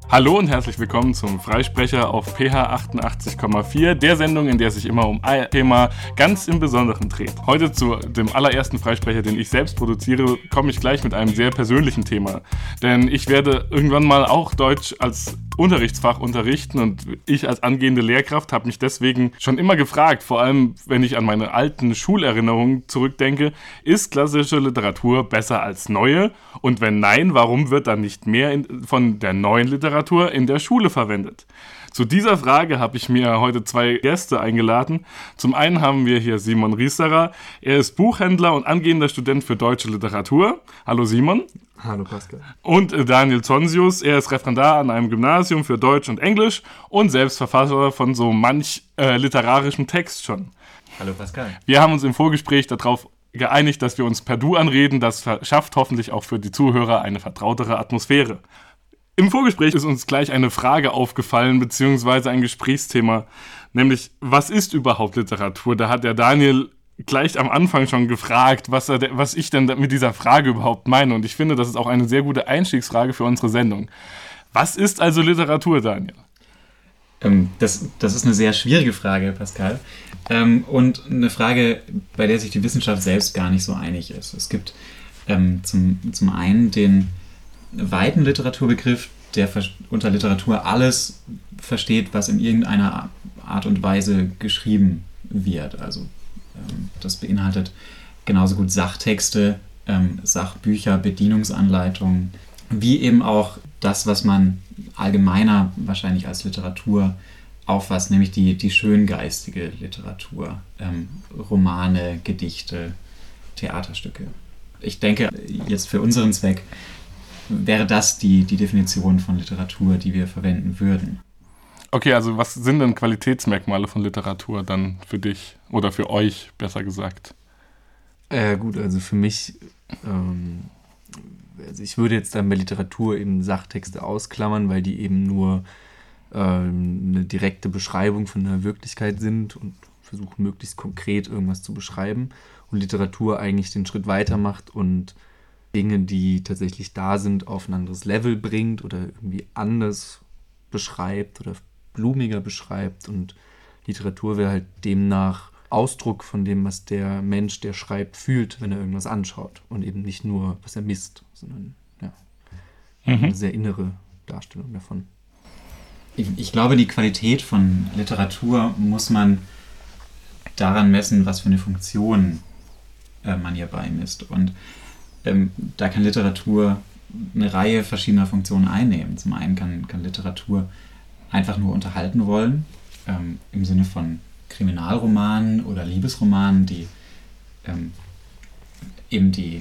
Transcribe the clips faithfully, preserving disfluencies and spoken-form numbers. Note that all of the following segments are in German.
Hallo und herzlich willkommen zum Freisprecher auf P H achtundachtzig Komma vier, der Sendung, in der sich immer um ein Thema ganz im Besonderen dreht. Heute zu dem allerersten Freisprecher, den ich selbst produziere, komme ich gleich mit einem sehr persönlichen Thema. Denn ich werde irgendwann mal auch Deutsch als Unterrichtsfach unterrichten und ich als angehende Lehrkraft habe mich deswegen schon immer gefragt, vor allem wenn ich an meine alten Schulerinnerungen zurückdenke, ist klassische Literatur besser als neue? Und wenn nein, warum wird dann nicht mehr in, von der neuen Literatur in der Schule verwendet? Zu dieser Frage habe ich mir heute zwei Gäste eingeladen. Zum einen haben wir hier Simon Rieserer. Er ist Buchhändler und angehender Student für deutsche Literatur. Hallo Simon. Hallo Pascal. Und Daniel Zonsius. Er ist Referendar an einem Gymnasium für Deutsch und Englisch und selbst Verfasser von so manch äh, literarischem Text schon. Hallo Pascal. Wir haben uns im Vorgespräch darauf geeinigt, dass wir uns per Du anreden. Das schafft hoffentlich auch für die Zuhörer eine vertrautere Atmosphäre. Im Vorgespräch ist uns gleich eine Frage aufgefallen, beziehungsweise ein Gesprächsthema, nämlich, was ist überhaupt Literatur? Da hat der Daniel gleich am Anfang schon gefragt, was, er, was ich denn mit dieser Frage überhaupt meine. Und ich finde, das ist auch eine sehr gute Einstiegsfrage für unsere Sendung. Was ist also Literatur, Daniel? Ähm, das, das ist eine sehr schwierige Frage, Pascal. Ähm, und eine Frage, bei der sich die Wissenschaft selbst gar nicht so einig ist. Es gibt ähm, zum, zum einen den weiten Literaturbegriff, der unter Literatur alles versteht, was in irgendeiner Art und Weise geschrieben wird. Also ähm, das beinhaltet genauso gut Sachtexte, ähm, Sachbücher, Bedienungsanleitungen, wie eben auch das, was man allgemeiner wahrscheinlich als Literatur auffasst, nämlich die, die schöngeistige Literatur, ähm, Romane, Gedichte, Theaterstücke. Ich denke, jetzt für unseren Zweck wäre das die, die Definition von Literatur, die wir verwenden würden. Okay, also was sind denn Qualitätsmerkmale von Literatur dann für dich oder für euch, besser gesagt? Ja gut, also für mich, ähm, also ich würde jetzt dann bei Literatur eben Sachtexte ausklammern, weil die eben nur ähm, eine direkte Beschreibung von einer Wirklichkeit sind und versuchen möglichst konkret irgendwas zu beschreiben und Literatur eigentlich den Schritt weiter macht und Dinge, die tatsächlich da sind, auf ein anderes Level bringt oder irgendwie anders beschreibt oder blumiger beschreibt. Und Literatur wäre halt demnach Ausdruck von dem, was der Mensch, der schreibt, fühlt, wenn er irgendwas anschaut. Und eben nicht nur, was er misst, sondern ja, mhm. eine sehr innere Darstellung davon. Ich, ich glaube, die Qualität von Literatur muss man daran messen, was für eine Funktion äh, man hier beimisst. Und Ähm, da kann Literatur eine Reihe verschiedener Funktionen einnehmen. Zum einen kann, kann Literatur einfach nur unterhalten wollen, ähm, im Sinne von Kriminalromanen oder Liebesromanen, die ähm, eben die,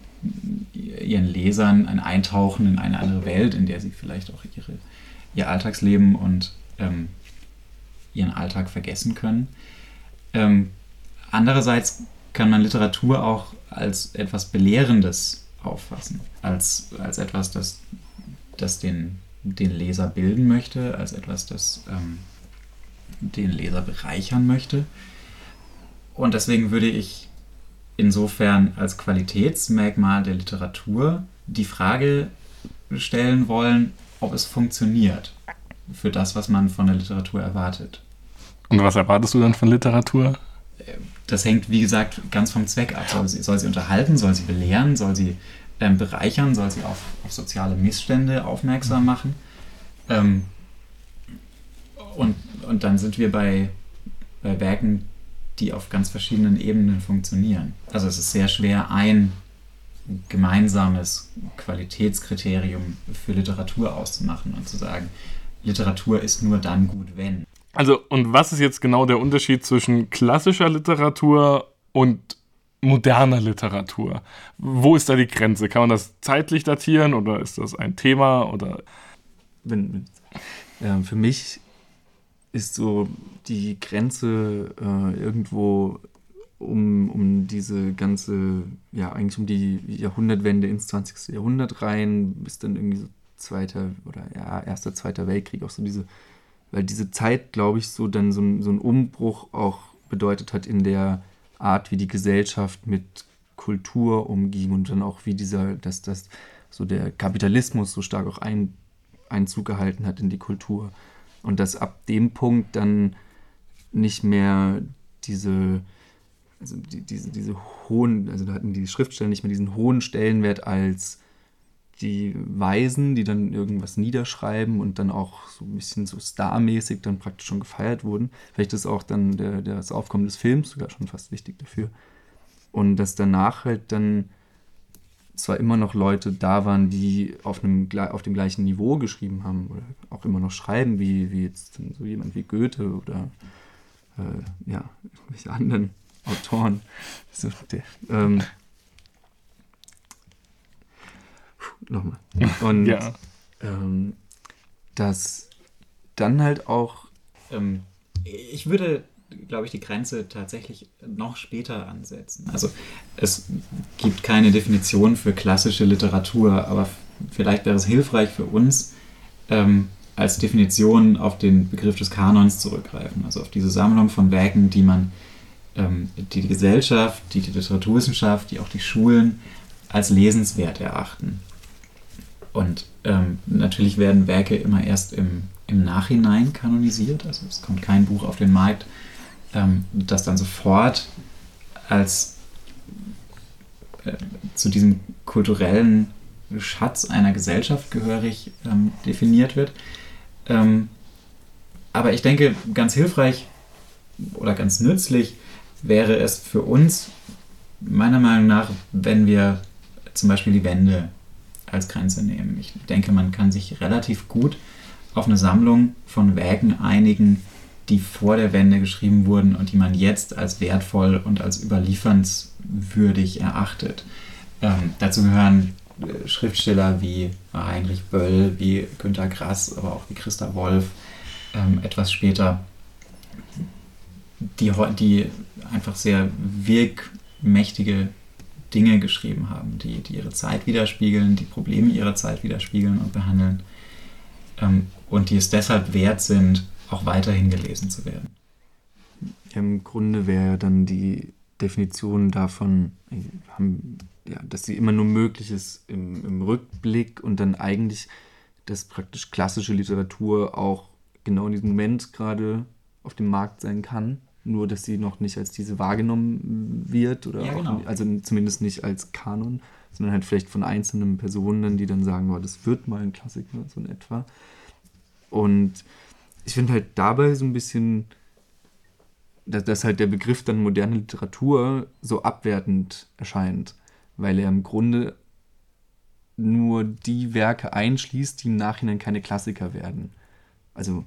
ihren Lesern ein Eintauchen in eine andere Welt, in der sie vielleicht auch ihre, ihr Alltagsleben und ähm, ihren Alltag vergessen können. Ähm, andererseits kann man Literatur auch als etwas Belehrendes auffassen, als, als etwas, das, das den, den Leser bilden möchte, als etwas, das ähm, den Leser bereichern möchte. Und deswegen würde ich insofern als Qualitätsmerkmal der Literatur die Frage stellen wollen, ob es funktioniert für das, was man von der Literatur erwartet. Und was erwartest du dann von Literatur? Das hängt, wie gesagt, ganz vom Zweck ab. Soll sie, soll sie unterhalten, soll sie belehren, soll sie ähm, bereichern, soll sie auf, auf soziale Missstände aufmerksam machen. Ähm, und, und dann sind wir bei, bei Werken, die auf ganz verschiedenen Ebenen funktionieren. Also es ist sehr schwer, ein gemeinsames Qualitätskriterium für Literatur auszumachen und zu sagen, Literatur ist nur dann gut, wenn. Also, und was ist jetzt genau der Unterschied zwischen klassischer Literatur und moderner Literatur? Wo ist da die Grenze? Kann man das zeitlich datieren oder ist das ein Thema? Oder? Wenn, äh, für mich ist so die Grenze äh, irgendwo um, um diese ganze, ja eigentlich um die Jahrhundertwende ins zwanzigste Jahrhundert rein, bis dann irgendwie so zweiter oder ja, erster, zweiter Weltkrieg, auch so diese, weil diese Zeit, glaube ich, so dann so ein, so ein Umbruch auch bedeutet hat in der Art, wie die Gesellschaft mit Kultur umging und dann auch wie dieser, dass das so der Kapitalismus so stark auch ein, Einzug gehalten hat in die Kultur. Und dass ab dem Punkt dann nicht mehr diese, also die, diese, diese hohen, also da hatten die Schriftsteller nicht mehr diesen hohen Stellenwert als die Weisen, die dann irgendwas niederschreiben und dann auch so ein bisschen so starmäßig dann praktisch schon gefeiert wurden. Vielleicht ist auch dann der, der, das Aufkommen des Films sogar schon fast wichtig dafür. Und dass danach halt dann zwar immer noch Leute da waren, die auf, einem, auf dem gleichen Niveau geschrieben haben oder auch immer noch schreiben, wie, wie jetzt so jemand wie Goethe oder äh, ja, irgendwelche anderen Autoren. So, der, ähm, nochmal. Und ja. ähm, dass dann halt auch Ähm, ich würde, glaube ich, die Grenze tatsächlich noch später ansetzen. Also es gibt keine Definition für klassische Literatur, aber vielleicht wäre es hilfreich für uns, ähm, als Definition auf den Begriff des Kanons zurückgreifen. Also auf diese Sammlung von Werken, die man, ähm, die die Gesellschaft, die die Literaturwissenschaft, die auch die Schulen als lesenswert erachten. Und ähm, natürlich werden Werke immer erst im, im Nachhinein kanonisiert. Also es kommt kein Buch auf den Markt, ähm, das dann sofort als äh, zu diesem kulturellen Schatz einer Gesellschaft gehörig ähm, definiert wird. Ähm, aber ich denke, ganz hilfreich oder ganz nützlich wäre es für uns, meiner Meinung nach, wenn wir zum Beispiel die Wende als Grenze nehmen. Ich denke, man kann sich relativ gut auf eine Sammlung von Werken einigen, die vor der Wende geschrieben wurden und die man jetzt als wertvoll und als überliefernswürdig erachtet. Ähm, dazu gehören äh, Schriftsteller wie Heinrich Böll, wie Günter Grass, aber auch wie Christa Wolf, ähm, etwas später, die, die einfach sehr wirkmächtige Dinge geschrieben haben, die, die ihre Zeit widerspiegeln, die Probleme ihrer Zeit widerspiegeln und behandeln ähm, und die es deshalb wert sind, auch weiterhin gelesen zu werden. Im Grunde wäre dann die Definition davon, haben, ja, dass sie immer nur möglich ist im, im Rückblick und dann eigentlich, dass praktisch klassische Literatur auch genau in diesem Moment gerade auf dem Markt sein kann, nur dass sie noch nicht als diese wahrgenommen wird oder ja, auch, genau. also zumindest nicht als Kanon, sondern halt vielleicht von einzelnen Personen, die dann sagen, oh, das wird mal ein Klassiker, so in etwa. Und ich finde halt dabei so ein bisschen, dass, dass halt der Begriff dann moderne Literatur so abwertend erscheint, weil er im Grunde nur die Werke einschließt, die im Nachhinein keine Klassiker werden. Also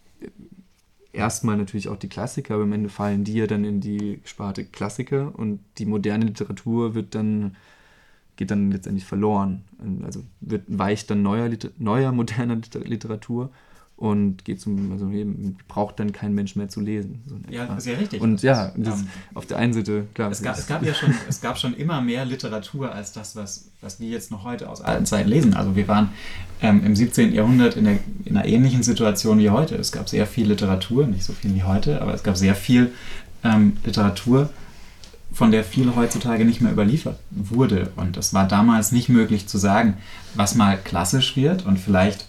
erstmal natürlich auch die Klassiker, aber am Ende fallen die ja dann in die Sparte Klassiker und die moderne Literatur wird dann, geht dann letztendlich verloren. Also wird, weicht dann neuer, neuer moderner Literatur und geht zum, also eben, braucht dann kein Mensch mehr zu lesen. So ja, sehr richtig. Und ja, das, ähm, auf der einen Seite, klar. Es gab, es gab ja schon, es gab schon immer mehr Literatur als das, was, was wir jetzt noch heute aus alten Zeiten lesen. Also wir waren ähm, im siebzehnten Jahrhundert in, der, in einer ähnlichen Situation wie heute. Es gab sehr viel Literatur, nicht so viel wie heute, aber es gab sehr viel ähm, Literatur, von der viel heutzutage nicht mehr überliefert wurde. Und es war damals nicht möglich zu sagen, was mal klassisch wird und vielleicht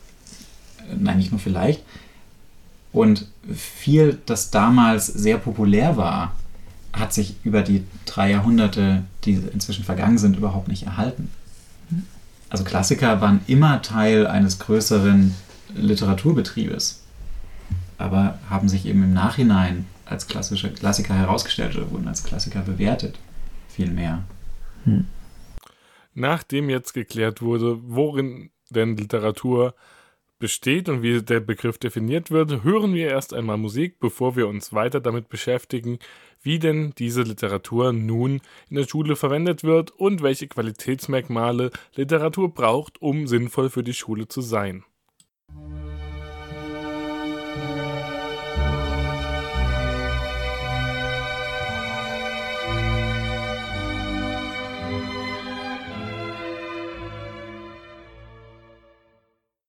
Nein, nicht nur vielleicht. Und viel, das damals sehr populär war, hat sich über die drei Jahrhunderte, die inzwischen vergangen sind, überhaupt nicht erhalten. Also Klassiker waren immer Teil eines größeren Literaturbetriebes, aber haben sich eben im Nachhinein als klassische Klassiker herausgestellt oder wurden als Klassiker bewertet. Viel mehr. Hm. Nachdem jetzt geklärt wurde, worin denn Literatur besteht und wie der Begriff definiert wird, hören wir erst einmal Musik, bevor wir uns weiter damit beschäftigen, wie denn diese Literatur nun in der Schule verwendet wird und welche Qualitätsmerkmale Literatur braucht, um sinnvoll für die Schule zu sein.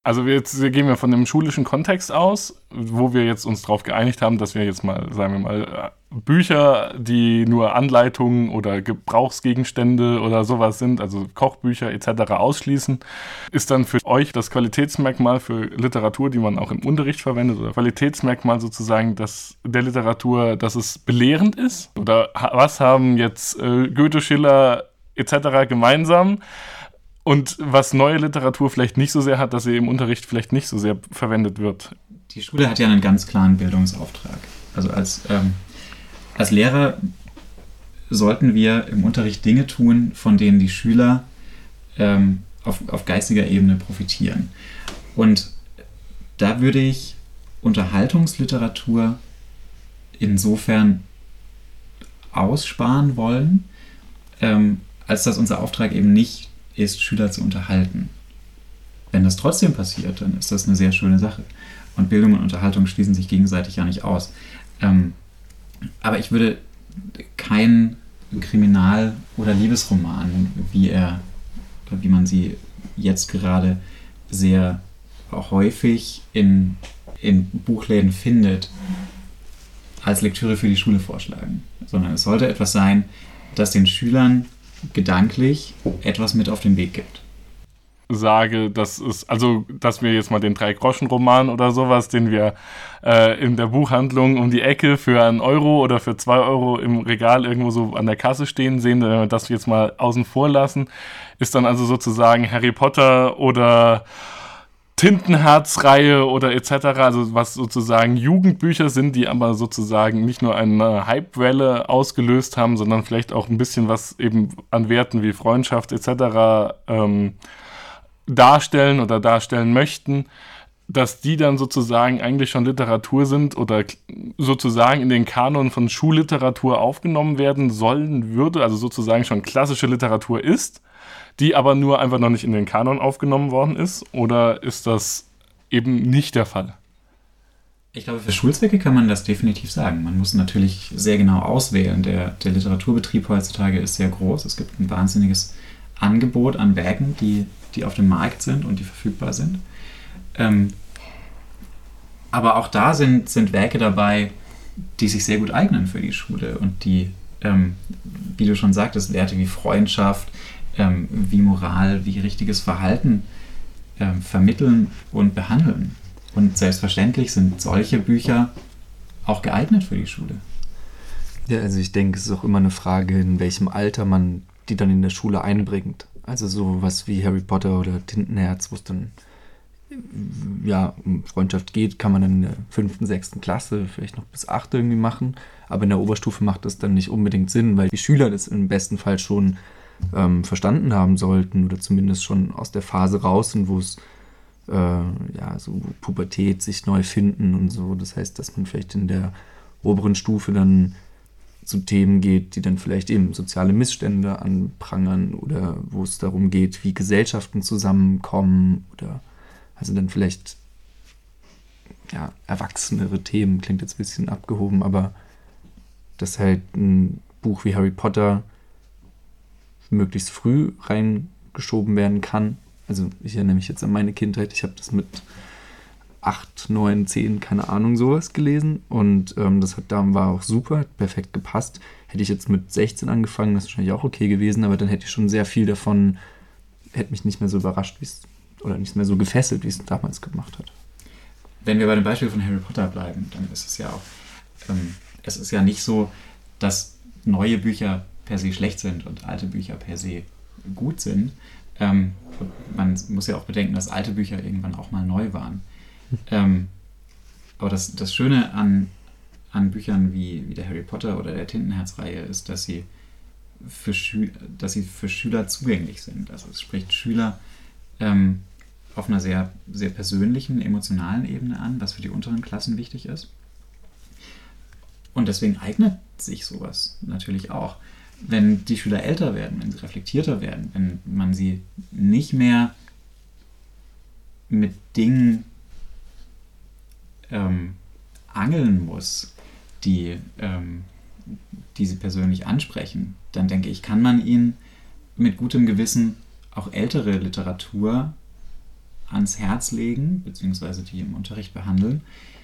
Also wir jetzt wir gehen wir von dem schulischen Kontext aus, wo wir jetzt uns darauf geeinigt haben, dass wir jetzt mal, sagen wir mal, Bücher, die nur Anleitungen oder Gebrauchsgegenstände oder sowas sind, also Kochbücher et cetera ausschließen, ist dann für euch das Qualitätsmerkmal für Literatur, die man auch im Unterricht verwendet, oder Qualitätsmerkmal sozusagen dass der Literatur, dass es belehrend ist? Oder was haben jetzt äh, Goethe, Schiller et cetera gemeinsam? Und was neue Literatur vielleicht nicht so sehr hat, dass sie im Unterricht vielleicht nicht so sehr verwendet wird. Die Schule hat ja einen ganz klaren Bildungsauftrag. Also als, ähm, als Lehrer sollten wir im Unterricht Dinge tun, von denen die Schüler ähm, auf, auf geistiger Ebene profitieren. Und da würde ich Unterhaltungsliteratur insofern aussparen wollen, ähm, als dass unser Auftrag eben nicht ist, Schüler zu unterhalten. Wenn das trotzdem passiert, dann ist das eine sehr schöne Sache. Und Bildung und Unterhaltung schließen sich gegenseitig ja nicht aus. Ähm, aber ich würde keinen Kriminal- oder Liebesroman, wie er, wie man sie jetzt gerade sehr häufig in, in Buchläden findet, als Lektüre für die Schule vorschlagen. Sondern es sollte etwas sein, das den Schülern gedanklich etwas mit auf den Weg gibt. Sage, dass es, also, dass wir jetzt mal den Drei-Groschen-Roman oder sowas, den wir äh, in der Buchhandlung um die Ecke für einen Euro oder für zwei Euro im Regal irgendwo so an der Kasse stehen sehen, wenn wir das jetzt mal außen vor lassen, ist dann also sozusagen Harry Potter oder Tintenherz-Reihe oder et cetera, also was sozusagen Jugendbücher sind, die aber sozusagen nicht nur eine Hypewelle ausgelöst haben, sondern vielleicht auch ein bisschen was eben an Werten wie Freundschaft et cetera ähm, darstellen oder darstellen möchten, dass die dann sozusagen eigentlich schon Literatur sind oder sozusagen in den Kanon von Schulliteratur aufgenommen werden sollen würde, also sozusagen schon klassische Literatur ist, die aber nur einfach noch nicht in den Kanon aufgenommen worden ist? Oder ist das eben nicht der Fall? Ich glaube, für Schulzwecke kann man das definitiv sagen. Man muss natürlich sehr genau auswählen. Der, der Literaturbetrieb heutzutage ist sehr groß. Es gibt ein wahnsinniges Angebot an Werken, die, die auf dem Markt sind und die verfügbar sind. Ähm, aber auch da sind, sind Werke dabei, die sich sehr gut eignen für die Schule und die, ähm, wie du schon sagtest, Werte wie Freundschaft, Ähm, wie Moral, wie richtiges Verhalten ähm, vermitteln und behandeln. Und selbstverständlich sind solche Bücher auch geeignet für die Schule. Ja, also ich denke, es ist auch immer eine Frage, in welchem Alter man die dann in der Schule einbringt. Also sowas wie Harry Potter oder Tintenherz, wo es dann ja, um Freundschaft geht, kann man dann in der fünften, sechsten Klasse vielleicht noch bis acht irgendwie machen. Aber in der Oberstufe macht das dann nicht unbedingt Sinn, weil die Schüler das im besten Fall schon Ähm, verstanden haben sollten oder zumindest schon aus der Phase raus sind, wo es äh, ja, so Pubertät, sich neu finden und so. Das heißt, dass man vielleicht in der oberen Stufe dann zu Themen geht, die dann vielleicht eben soziale Missstände anprangern oder wo es darum geht, wie Gesellschaften zusammenkommen oder also dann vielleicht ja, erwachsenere Themen, klingt jetzt ein bisschen abgehoben, aber dass halt ein Buch wie Harry Potter möglichst früh reingeschoben werden kann. Also ich erinnere mich jetzt an meine Kindheit, ich habe das mit acht, neun, zehn, keine Ahnung, sowas gelesen und ähm, das hat da war auch super, hat perfekt gepasst. Hätte ich jetzt mit sechzehn angefangen, das ist wahrscheinlich auch okay gewesen, aber dann hätte ich schon sehr viel davon, hätte mich nicht mehr so überrascht, wie es oder nicht mehr so gefesselt, wie es damals gemacht hat. Wenn wir bei dem Beispiel von Harry Potter bleiben, dann ist es ja auch, ähm, es ist ja nicht so, dass neue Bücher per se schlecht sind und alte Bücher per se gut sind. Ähm, man muss ja auch bedenken, dass alte Bücher irgendwann auch mal neu waren. Ähm, aber das, das Schöne an, an Büchern wie, wie der Harry Potter oder der Tintenherz-Reihe ist, dass sie, für Schü- dass sie für Schüler zugänglich sind. Also es spricht Schüler ähm, auf einer sehr, sehr persönlichen, emotionalen Ebene an, was für die unteren Klassen wichtig ist. Und deswegen eignet sich sowas natürlich auch. Wenn die Schüler älter werden, wenn sie reflektierter werden, wenn man sie nicht mehr mit Dingen ähm, angeln muss, die, ähm, die sie persönlich ansprechen, dann denke ich, kann man ihnen mit gutem Gewissen auch ältere Literatur ans Herz legen, beziehungsweise die im Unterricht behandeln,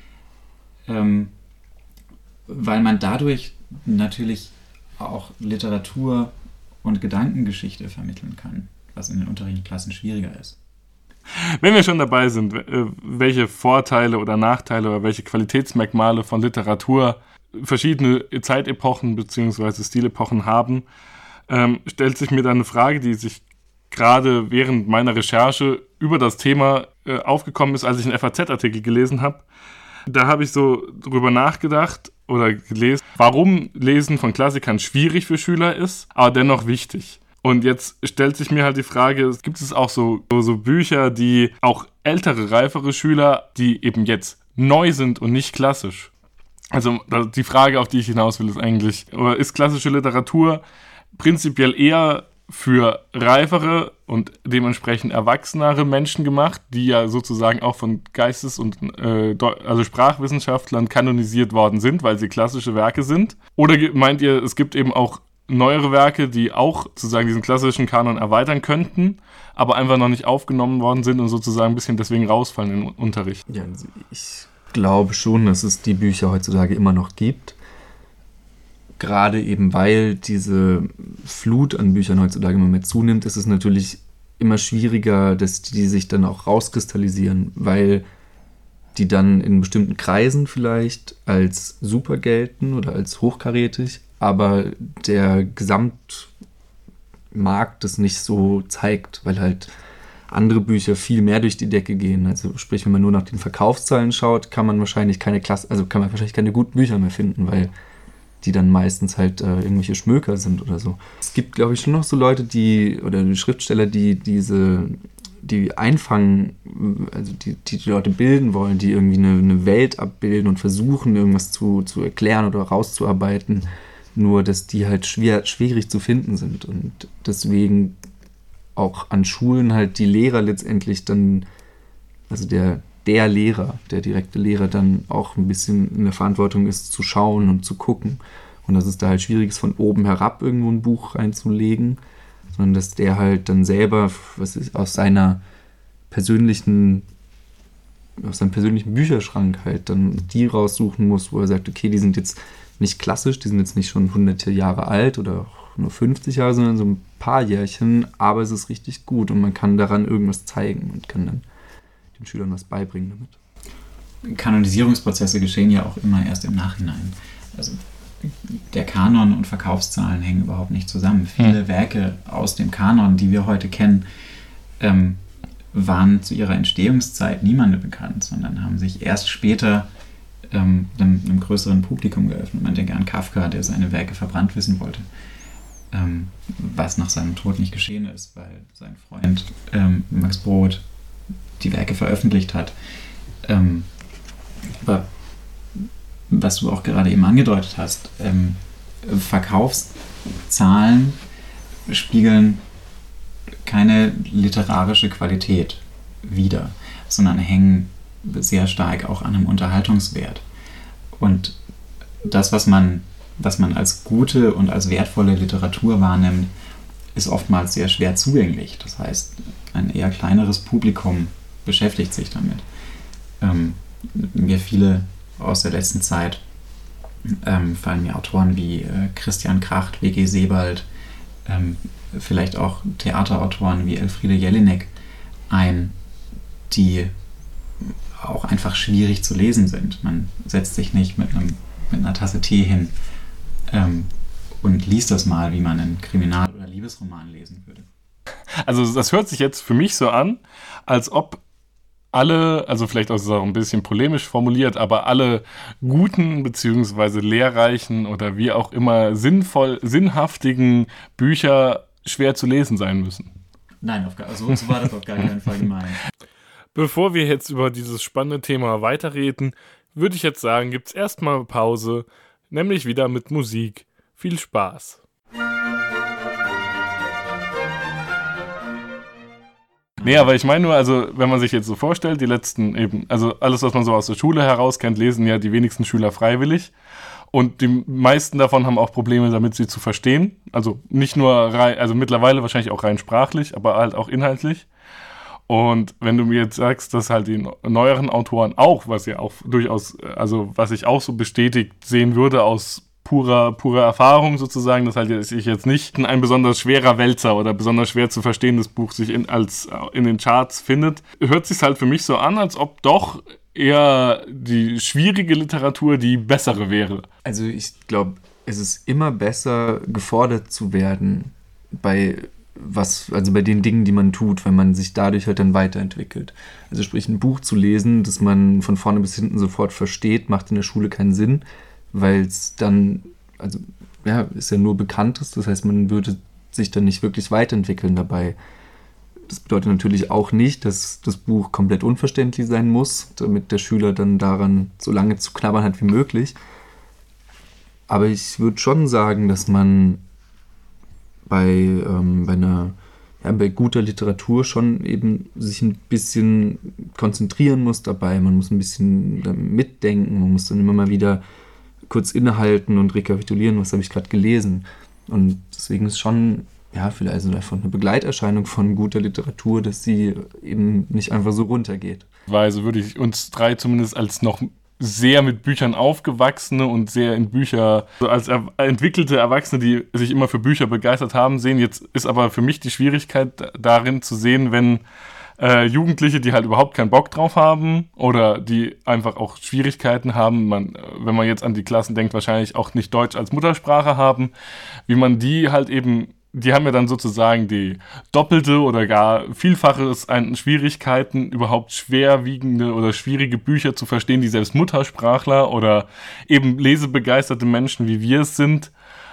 ähm, weil man dadurch natürlich auch Literatur und Gedankengeschichte vermitteln kann, was in den Unterrichtsklassen schwieriger ist. Wenn wir schon dabei sind, welche Vorteile oder Nachteile oder welche Qualitätsmerkmale von Literatur verschiedene Zeitepochen bzw. Stilepochen haben, ähm, stellt sich mir dann eine Frage, die sich gerade während meiner Recherche über das Thema äh, aufgekommen ist, als ich einen F A Z-Artikel gelesen habe. Da habe ich so drüber nachgedacht oder gelesen, warum Lesen von Klassikern schwierig für Schüler ist, aber dennoch wichtig. Und jetzt stellt sich mir halt die Frage, gibt es auch so, so, so Bücher, die auch ältere, reifere Schüler, die eben jetzt neu sind und nicht klassisch? Also die Frage, auf die ich hinaus will, ist eigentlich, oder ist klassische Literatur prinzipiell eher für reifere und dementsprechend erwachsenere Menschen gemacht, die ja sozusagen auch von Geistes- und äh, also Sprachwissenschaftlern kanonisiert worden sind, weil sie klassische Werke sind? Oder meint ihr, es gibt eben auch neuere Werke, die auch sozusagen diesen klassischen Kanon erweitern könnten, aber einfach noch nicht aufgenommen worden sind und sozusagen ein bisschen deswegen rausfallen im Unterricht? Ja, also ich glaube schon, dass es die Bücher heutzutage immer noch gibt. Gerade eben, weil diese Flut an Büchern heutzutage immer mehr zunimmt, ist es natürlich immer schwieriger, dass die sich dann auch rauskristallisieren, weil die dann in bestimmten Kreisen vielleicht als super gelten oder als hochkarätig, aber der Gesamtmarkt das nicht so zeigt, weil halt andere Bücher viel mehr durch die Decke gehen. Also sprich, wenn man nur nach den Verkaufszahlen schaut, kann man wahrscheinlich keine Klasse, also kann man wahrscheinlich keine guten Bücher mehr finden, weil die dann meistens halt äh, irgendwelche Schmöker sind oder so. Es gibt, glaube ich, schon noch so Leute, die, oder die Schriftsteller, die diese, die einfangen, also die, die die Leute bilden wollen, die irgendwie eine, eine Welt abbilden und versuchen, irgendwas zu, zu erklären oder rauszuarbeiten, nur dass die halt schwer, schwierig zu finden sind und deswegen auch an Schulen halt die Lehrer letztendlich dann, also der der Lehrer, der direkte Lehrer dann auch ein bisschen in der Verantwortung ist, zu schauen und zu gucken. Und dass es da halt schwierig ist, von oben herab irgendwo ein Buch reinzulegen, sondern dass der halt dann selber, was ist, aus seiner persönlichen, aus seinem persönlichen Bücherschrank halt dann die raussuchen muss, wo er sagt, okay, die sind jetzt nicht klassisch, die sind jetzt nicht schon hunderte Jahre alt oder auch nur fünfzig Jahre, sondern so ein paar Jährchen, aber es ist richtig gut und man kann daran irgendwas zeigen und kann dann den Schülern was beibringen damit. Kanonisierungsprozesse geschehen ja auch immer erst im Nachhinein. Also der Kanon und Verkaufszahlen hängen überhaupt nicht zusammen. Viele hm. Werke aus dem Kanon, die wir heute kennen, ähm, waren zu ihrer Entstehungszeit niemandem bekannt, sondern haben sich erst später ähm, einem, einem größeren Publikum geöffnet. Man denke an Kafka, der seine Werke verbrannt wissen wollte, ähm, was nach seinem Tod nicht geschehen ist, weil sein Freund ähm, Max Brod die Werke veröffentlicht hat. Ähm, aber was du auch gerade eben angedeutet hast, ähm, Verkaufszahlen spiegeln keine literarische Qualität wider, sondern hängen sehr stark auch an einem Unterhaltungswert. Und das, was man, was man als gute und als wertvolle Literatur wahrnimmt, ist oftmals sehr schwer zugänglich. Das heißt, ein eher kleineres Publikum beschäftigt sich damit. Ähm, mir viele aus der letzten Zeit ähm, fallen mir Autoren wie äh, Christian Kracht, W G Sebald, ähm, vielleicht auch Theaterautoren wie Elfriede Jelinek ein, die auch einfach schwierig zu lesen sind. Man setzt sich nicht mit, einem, mit einer Tasse Tee hin ähm, und liest das mal, wie man einen Kriminal- oder Liebesroman lesen würde. Also das hört sich jetzt für mich so an, als ob alle, also vielleicht auch so ein bisschen polemisch formuliert, aber alle guten bzw. lehrreichen oder wie auch immer sinnvoll, sinnhaftigen Bücher schwer zu lesen sein müssen. Nein, auf gar, also so war das auf gar keinen Fall gemeint. Bevor wir jetzt über dieses spannende Thema weiterreden, würde ich jetzt sagen, gibt es erstmal Pause, nämlich wieder mit Musik. Viel Spaß! Nee, aber ich meine nur, also wenn man sich jetzt so vorstellt, die letzten eben, also alles, was man so aus der Schule heraus kennt, lesen ja die wenigsten Schüler freiwillig. Und die meisten davon haben auch Probleme damit, sie zu verstehen. Also nicht nur rein, also mittlerweile wahrscheinlich auch rein sprachlich, aber halt auch inhaltlich. Und wenn du mir jetzt sagst, dass halt die neueren Autoren auch, was ja auch durchaus, also was ich auch so bestätigt sehen würde aus purer, purer Erfahrung sozusagen, dass halt sich jetzt nicht ein besonders schwerer Wälzer oder besonders schwer zu verstehendes Buch sich in, als in den Charts findet, hört sich halt für mich so an, als ob doch eher die schwierige Literatur die bessere wäre. Also ich glaube, es ist immer besser, gefordert zu werden bei was, also bei den Dingen, die man tut, weil man sich dadurch halt dann weiterentwickelt. Also sprich, ein Buch zu lesen, das man von vorne bis hinten sofort versteht, macht in der Schule keinen Sinn, weil es dann, also ja, ist ja nur Bekanntes, das heißt, man würde sich dann nicht wirklich weiterentwickeln dabei. Das bedeutet natürlich auch nicht, dass das Buch komplett unverständlich sein muss, damit der Schüler dann daran so lange zu knabbern hat wie möglich. Aber ich würde schon sagen, dass man bei, ähm, bei einer ja, bei guter Literatur schon eben sich ein bisschen konzentrieren muss dabei. Man muss ein bisschen mitdenken, man muss dann immer mal wieder kurz innehalten und rekapitulieren, was habe ich gerade gelesen. Und deswegen ist schon, ja, vielleicht also einfach eine Begleiterscheinung von guter Literatur, dass sie eben nicht einfach so runtergeht. Also würde ich uns drei zumindest als noch sehr mit Büchern aufgewachsene und sehr in Bücher, so als er, entwickelte Erwachsene, die sich immer für Bücher begeistert haben, sehen. Jetzt ist aber für mich die Schwierigkeit darin zu sehen, wenn äh, Jugendliche, die halt überhaupt keinen Bock drauf haben oder die einfach auch Schwierigkeiten haben, man, wenn man jetzt an die Klassen denkt, wahrscheinlich auch nicht Deutsch als Muttersprache haben, wie man die halt eben, die haben ja dann sozusagen die doppelte oder gar Vielfaches an Schwierigkeiten, überhaupt schwerwiegende oder schwierige Bücher zu verstehen, die selbst Muttersprachler oder eben lesebegeisterte Menschen, wie wir es sind,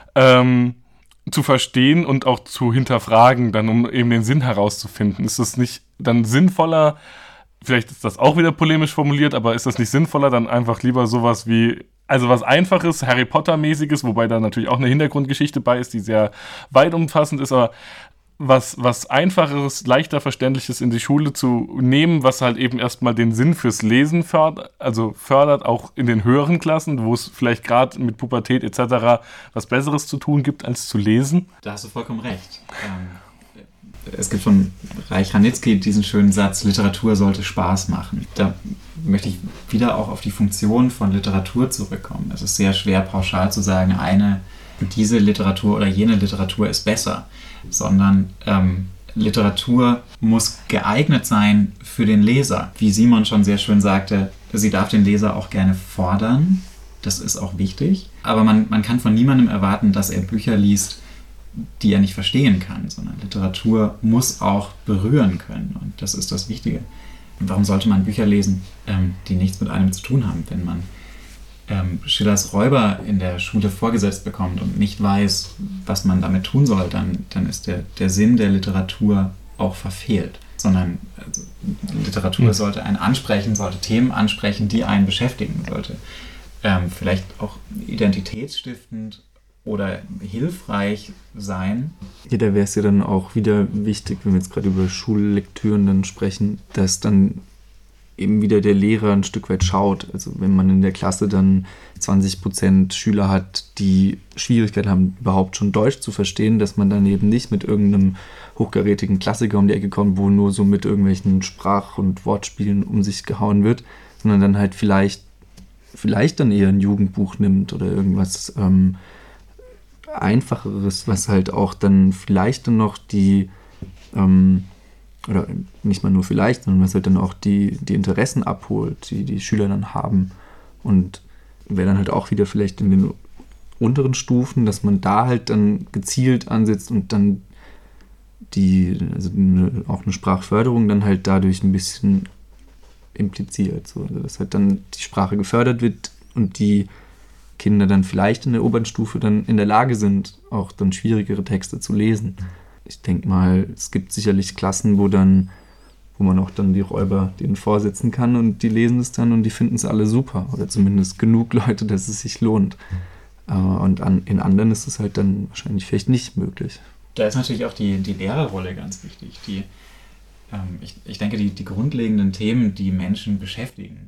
ähm, zu verstehen und auch zu hinterfragen, dann um eben den Sinn herauszufinden. Ist das nicht dann sinnvoller, vielleicht ist das auch wieder polemisch formuliert, aber ist das nicht sinnvoller, dann einfach lieber sowas wie, also was Einfaches, Harry Potter-mäßiges, wobei da natürlich auch eine Hintergrundgeschichte bei ist, die sehr weit umfassend ist, aber was, was Einfacheres, leichter Verständliches in die Schule zu nehmen, was halt eben erstmal den Sinn fürs Lesen fördert, also fördert, auch in den höheren Klassen, wo es vielleicht gerade mit Pubertät et cetera was Besseres zu tun gibt, als zu lesen. Da hast du vollkommen recht. Ähm, es gibt von Reich Ranitzky diesen schönen Satz, Literatur sollte Spaß machen. Da möchte ich wieder auch auf die Funktion von Literatur zurückkommen. Es ist sehr schwer, pauschal zu sagen, eine, diese Literatur oder jene Literatur ist besser, sondern ähm, Literatur muss geeignet sein für den Leser. Wie Simon schon sehr schön sagte, sie darf den Leser auch gerne fordern, das ist auch wichtig, aber man, man kann von niemandem erwarten, dass er Bücher liest, die er nicht verstehen kann, sondern Literatur muss auch berühren können und das ist das Wichtige. Und warum sollte man Bücher lesen, ähm, die nichts mit einem zu tun haben, wenn man ähm, Schillers Räuber in der Schule vorgesetzt bekommt und nicht weiß, was man damit tun soll, dann, dann ist der, der Sinn der Literatur auch verfehlt. Sondern also, Literatur mhm. sollte einen ansprechen, sollte Themen ansprechen, die einen beschäftigen, sollte ähm, vielleicht auch identitätsstiftend oder hilfreich sein. Ja, da wäre es ja dann auch wieder wichtig, wenn wir jetzt gerade über Schullektüren dann sprechen, dass dann eben wieder der Lehrer ein Stück weit schaut. Also wenn man in der Klasse dann zwanzig Prozent Schüler hat, die Schwierigkeiten haben, überhaupt schon Deutsch zu verstehen, dass man dann eben nicht mit irgendeinem hochkarätigen Klassiker um die Ecke kommt, wo nur so mit irgendwelchen Sprach- und Wortspielen um sich gehauen wird, sondern dann halt vielleicht, vielleicht dann eher ein Jugendbuch nimmt oder irgendwas ähm, Einfacheres, was halt auch dann vielleicht dann noch die, ähm, oder nicht mal nur vielleicht, sondern was halt dann auch die, die Interessen abholt, die die Schüler dann haben. Und wäre dann halt auch wieder vielleicht in den unteren Stufen, dass man da halt dann gezielt ansetzt und dann die, also eine, auch eine Sprachförderung dann halt dadurch ein bisschen impliziert. So. Also dass halt dann die Sprache gefördert wird und die Kinder dann vielleicht in der oberen Stufe dann in der Lage sind, auch dann schwierigere Texte zu lesen. Ich denke mal, es gibt sicherlich Klassen, wo dann, wo man auch dann die Räuber denen vorsetzen kann und die lesen es dann und die finden es alle super. Oder zumindest genug Leute, dass es sich lohnt. Und an, in anderen ist es halt dann wahrscheinlich vielleicht nicht möglich. Da ist natürlich auch die, die Lehrerrolle ganz wichtig. Die, ähm, ich, ich denke, die, die grundlegenden Themen, die Menschen beschäftigen,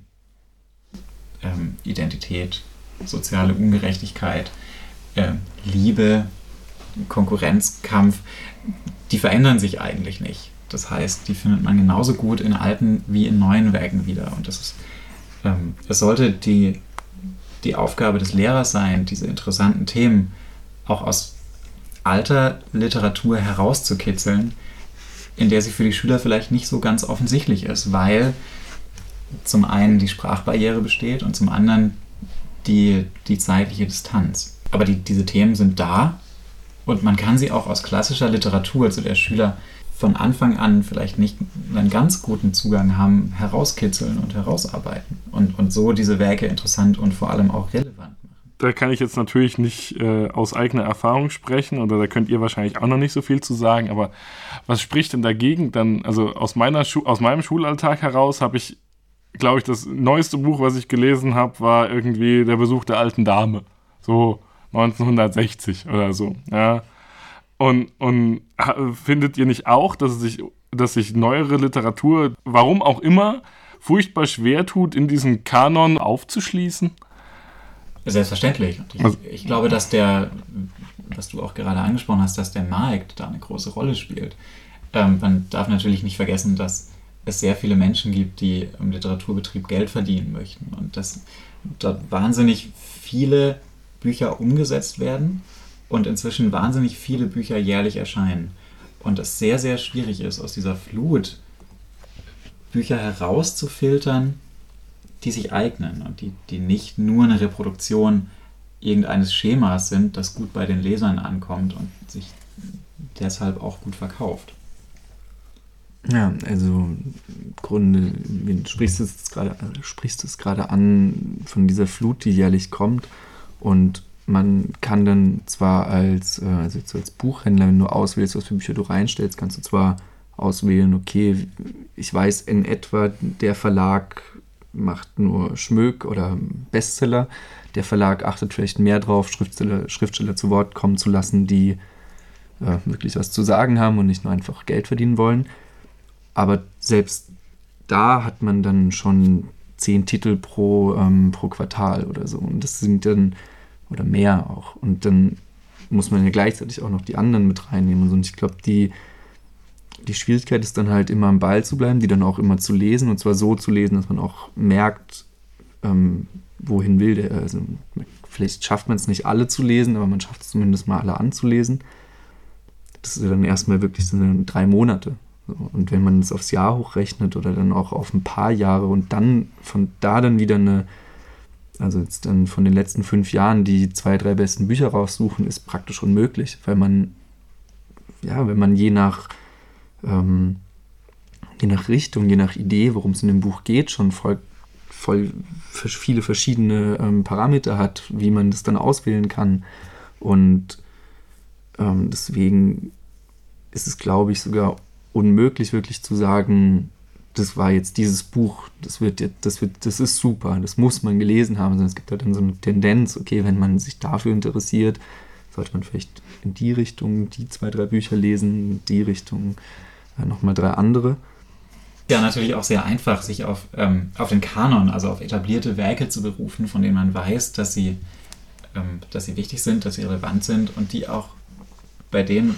ähm, Identität, soziale Ungerechtigkeit, äh, Liebe, Konkurrenzkampf, die verändern sich eigentlich nicht. Das heißt, die findet man genauso gut in alten wie in neuen Werken wieder. Und das ist, ähm, es sollte die, die Aufgabe des Lehrers sein, diese interessanten Themen auch aus alter Literatur herauszukitzeln, in der sie für die Schüler vielleicht nicht so ganz offensichtlich ist, weil zum einen die Sprachbarriere besteht und zum anderen die, die zeitliche Distanz. Aber die, diese Themen sind da und man kann sie auch aus klassischer Literatur, zu der Schüler von Anfang an vielleicht nicht einen ganz guten Zugang haben, herauskitzeln und herausarbeiten und, und so diese Werke interessant und vor allem auch relevant machen. Da kann ich jetzt natürlich nicht äh, aus eigener Erfahrung sprechen oder da könnt ihr wahrscheinlich auch noch nicht so viel zu sagen, aber was spricht denn dagegen dann? Also aus, meiner Schu- aus meinem Schulalltag heraus habe ich, glaube ich, das neueste Buch, was ich gelesen habe, war irgendwie Der Besuch der alten Dame. So neunzehnhundertsechzig oder so. Ja. Und, und findet ihr nicht auch, dass sich, dass sich neuere Literatur, warum auch immer, furchtbar schwer tut, in diesen Kanon aufzuschließen? Selbstverständlich. Und ich, ich glaube, dass der, was du auch gerade angesprochen hast, dass der Markt da eine große Rolle spielt. Ähm, man darf natürlich nicht vergessen, dass es sehr viele Menschen gibt, die im Literaturbetrieb Geld verdienen möchten und dass dort wahnsinnig viele Bücher umgesetzt werden und inzwischen wahnsinnig viele Bücher jährlich erscheinen. Und es sehr, sehr schwierig ist, aus dieser Flut Bücher herauszufiltern, die sich eignen und die, die nicht nur eine Reproduktion irgendeines Schemas sind, das gut bei den Lesern ankommt und sich deshalb auch gut verkauft. Ja, also im Grunde, du sprichst es gerade, sprichst es gerade an von dieser Flut, die jährlich kommt und man kann dann zwar als, also jetzt als Buchhändler, wenn du auswählst, was für Bücher du reinstellst, kannst du zwar auswählen, okay, ich weiß in etwa, der Verlag macht nur Schmöck oder Bestseller. Der Verlag achtet vielleicht mehr drauf, Schriftsteller, Schriftsteller zu Wort kommen zu lassen, die äh, wirklich was zu sagen haben und nicht nur einfach Geld verdienen wollen. Aber selbst da hat man dann schon zehn Titel pro, ähm, pro Quartal oder so. Und das sind dann, oder mehr auch. Und dann muss man ja gleichzeitig auch noch die anderen mit reinnehmen. Und ich glaube, die Die Schwierigkeit ist dann halt immer am Ball zu bleiben, die dann auch immer zu lesen und zwar so zu lesen, dass man auch merkt, ähm, wohin will der. Also vielleicht schafft man es nicht alle zu lesen, aber man schafft es zumindest mal alle anzulesen. Das ist dann erstmal wirklich so drei Monate. So. Und wenn man es aufs Jahr hochrechnet oder dann auch auf ein paar Jahre und dann von da dann wieder eine, also jetzt dann von den letzten fünf Jahren die zwei, drei besten Bücher raussuchen, ist praktisch unmöglich, weil man, ja, wenn man je nach Ähm, je nach Richtung, je nach Idee, worum es in dem Buch geht, schon voll, voll viele verschiedene ähm, Parameter hat, wie man das dann auswählen kann. Und ähm, deswegen ist es, glaube ich, sogar unmöglich, wirklich zu sagen, das war jetzt dieses Buch, das wird jetzt, das wird, das ist super, das muss man gelesen haben, sondern es gibt halt dann so eine Tendenz, okay, wenn man sich dafür interessiert, sollte man vielleicht in die Richtung die zwei, drei Bücher lesen, in die Richtung nochmal drei andere. Ja, natürlich auch sehr einfach, sich auf, ähm, auf den Kanon, also auf etablierte Werke zu berufen, von denen man weiß, dass sie, ähm, dass sie wichtig sind, dass sie relevant sind und die auch, bei denen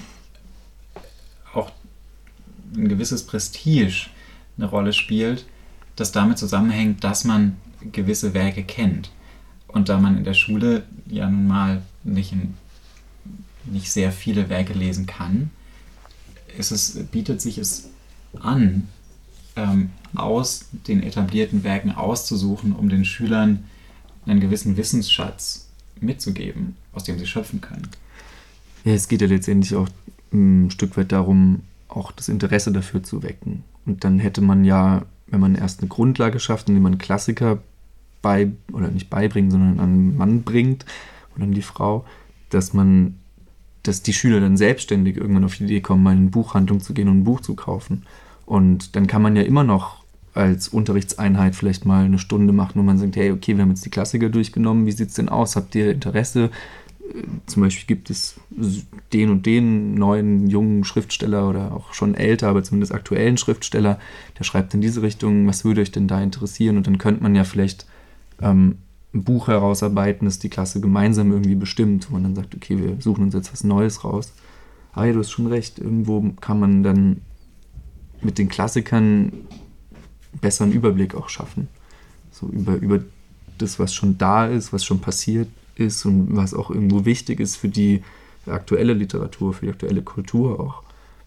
auch ein gewisses Prestige eine Rolle spielt, das damit zusammenhängt, dass man gewisse Werke kennt. Und da man in der Schule ja nun mal nicht, in, nicht sehr viele Werke lesen kann, ist es, bietet sich es an, ähm, aus den etablierten Werken auszusuchen, um den Schülern einen gewissen Wissensschatz mitzugeben, aus dem sie schöpfen können. Ja, es geht ja letztendlich auch ein Stück weit darum, auch das Interesse dafür zu wecken. Und dann hätte man ja, wenn man erst eine Grundlage schafft, indem man Klassiker bei, oder nicht beibringt, sondern an den Mann bringt oder an die Frau, dass man dass die Schüler dann selbstständig irgendwann auf die Idee kommen, mal in eine Buchhandlung zu gehen und ein Buch zu kaufen. Und dann kann man ja immer noch als Unterrichtseinheit vielleicht mal eine Stunde machen, wo man sagt, hey, okay, wir haben jetzt die Klassiker durchgenommen, wie sieht es denn aus? Habt ihr Interesse? Zum Beispiel gibt es den und den neuen, jungen Schriftsteller oder auch schon älter, aber zumindest aktuellen Schriftsteller, der schreibt in diese Richtung, was würde euch denn da interessieren? Und dann könnte man ja vielleicht ähm, ein Buch herausarbeiten, das die Klasse gemeinsam irgendwie bestimmt, wo man dann sagt, okay, wir suchen uns jetzt was Neues raus. Ah ja, du hast schon recht, irgendwo kann man dann mit den Klassikern besseren Überblick auch schaffen. So über, über das, was schon da ist, was schon passiert ist und was auch irgendwo wichtig ist für die aktuelle Literatur, für die aktuelle Kultur auch.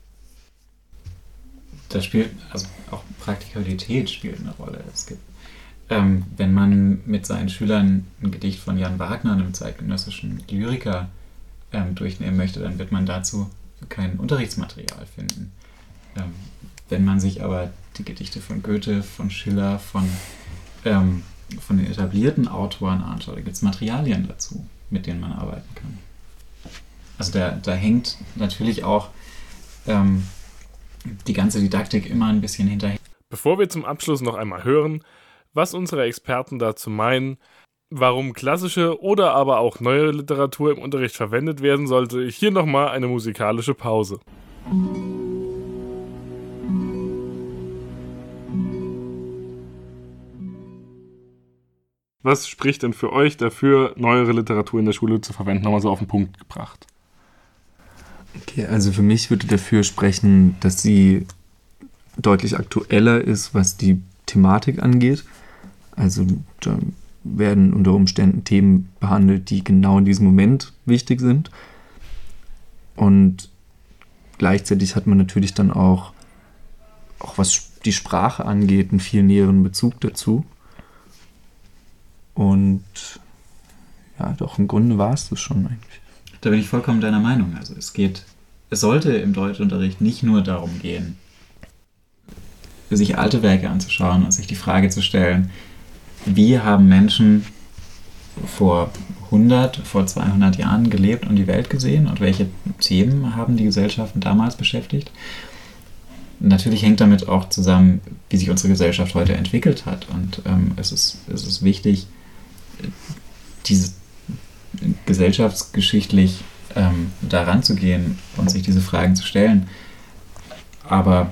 Da spielt, also auch Praktikabilität spielt eine Rolle. Es gibt, ähm, wenn man mit seinen Schülern ein Gedicht von Jan Wagner, einem zeitgenössischen Lyriker, ähm, durchnehmen möchte, dann wird man dazu kein Unterrichtsmaterial finden. Ähm, wenn man sich aber die Gedichte von Goethe, von Schiller, von, ähm, von den etablierten Autoren anschaut, da gibt es Materialien dazu, mit denen man arbeiten kann. Also da, da hängt natürlich auch ähm, die ganze Didaktik immer ein bisschen hinterher. Bevor wir zum Abschluss noch einmal hören, was unsere Experten dazu meinen, warum klassische oder aber auch neue Literatur im Unterricht verwendet werden sollte, hier nochmal eine musikalische Pause. Was spricht denn für euch dafür, neuere Literatur in der Schule zu verwenden? Nochmal so auf den Punkt gebracht. Okay, also für mich würde dafür sprechen, dass sie deutlich aktueller ist, was die Thematik angeht. Also da werden unter Umständen Themen behandelt, die genau in diesem Moment wichtig sind. Und gleichzeitig hat man natürlich dann auch, auch was die Sprache angeht, einen viel näheren Bezug dazu. Und ja, doch im Grunde war es das schon eigentlich. Da bin ich vollkommen deiner Meinung. Also es geht, es sollte im Deutschunterricht nicht nur darum gehen, sich alte Werke anzuschauen und sich die Frage zu stellen, wie haben Menschen vor hundert, vor zweihundert Jahren gelebt und die Welt gesehen und welche Themen haben die Gesellschaften damals beschäftigt? Natürlich hängt damit auch zusammen, wie sich unsere Gesellschaft heute entwickelt hat. Und ähm, es ist, es ist wichtig, diese gesellschaftsgeschichtlich ähm, da ranzugehen und sich diese Fragen zu stellen. Aber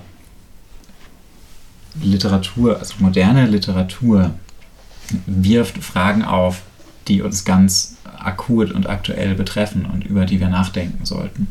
Literatur, also moderne Literatur, wirft Fragen auf, die uns ganz akut und aktuell betreffen und über die wir nachdenken sollten.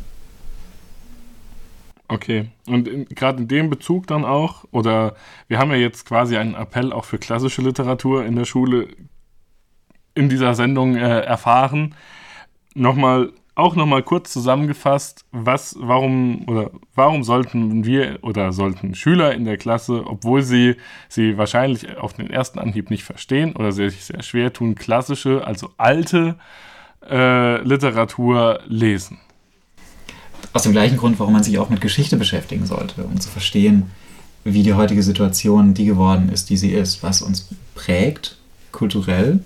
Okay, und gerade in dem Bezug dann auch, oder wir haben ja jetzt quasi einen Appell auch für klassische Literatur in der Schule in dieser Sendung äh, erfahren. Nochmal, auch nochmal kurz zusammengefasst, was, warum oder warum sollten wir oder sollten Schüler in der Klasse, obwohl sie sie wahrscheinlich auf den ersten Anhieb nicht verstehen oder sich sehr schwer tun, klassische, also alte äh, Literatur lesen? Aus dem gleichen Grund, warum man sich auch mit Geschichte beschäftigen sollte, um zu verstehen, wie die heutige Situation die geworden ist, die sie ist, was uns prägt, kulturell,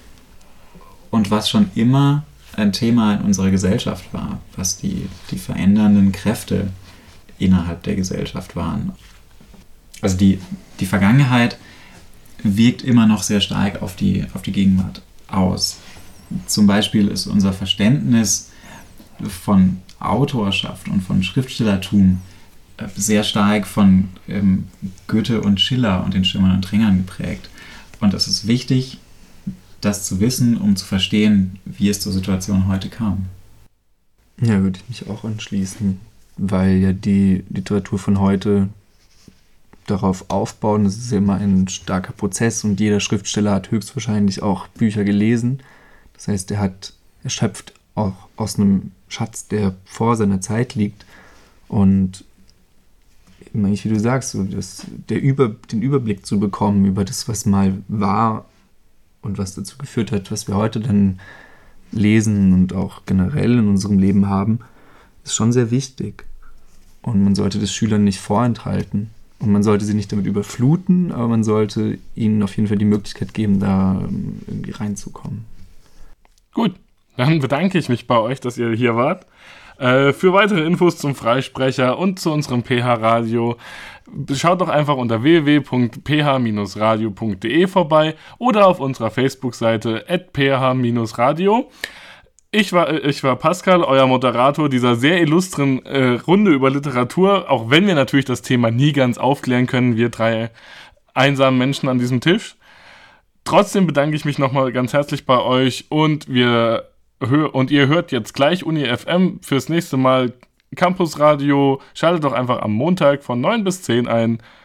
und was schon immer ein Thema in unserer Gesellschaft war, was die, die verändernden Kräfte innerhalb der Gesellschaft waren. Also die, die Vergangenheit wirkt immer noch sehr stark auf die, auf die Gegenwart aus. Zum Beispiel ist unser Verständnis von Autorschaft und von Schriftstellertum sehr stark von ähm, Goethe und Schiller und den Schwimmern und Ringern geprägt. Und es ist wichtig, das zu wissen, um zu verstehen, wie es zur Situation heute kam. Ja, würde ich mich auch anschließen, weil ja die Literatur von heute darauf aufbaut, das ist ja immer ein starker Prozess und jeder Schriftsteller hat höchstwahrscheinlich auch Bücher gelesen. Das heißt, er hat, er schöpft auch aus einem Schatz, der vor seiner Zeit liegt. Und eigentlich, wie du sagst, so das, der Über, den Überblick zu bekommen über das, was mal war und was dazu geführt hat, was wir heute dann lesen und auch generell in unserem Leben haben, ist schon sehr wichtig. Und man sollte das Schülern nicht vorenthalten. Und man sollte sie nicht damit überfluten, aber man sollte ihnen auf jeden Fall die Möglichkeit geben, da irgendwie reinzukommen. Gut, dann bedanke ich mich bei euch, dass ihr hier wart. Äh, für weitere Infos zum Freisprecher und zu unserem P H-Radio schaut doch einfach unter w w w punkt p h Bindestrich radio punkt d e vorbei oder auf unserer Facebook-Seite at p h Bindestrich radio. Ich war, ich war Pascal, euer Moderator dieser sehr illustren äh, Runde über Literatur, auch wenn wir natürlich das Thema nie ganz aufklären können, wir drei einsamen Menschen an diesem Tisch. Trotzdem bedanke ich mich nochmal ganz herzlich bei euch und wir hör- und ihr hört jetzt gleich Uni F M. Fürs nächste Mal Campus Radio. Schaltet doch einfach am Montag von neun bis zehn ein.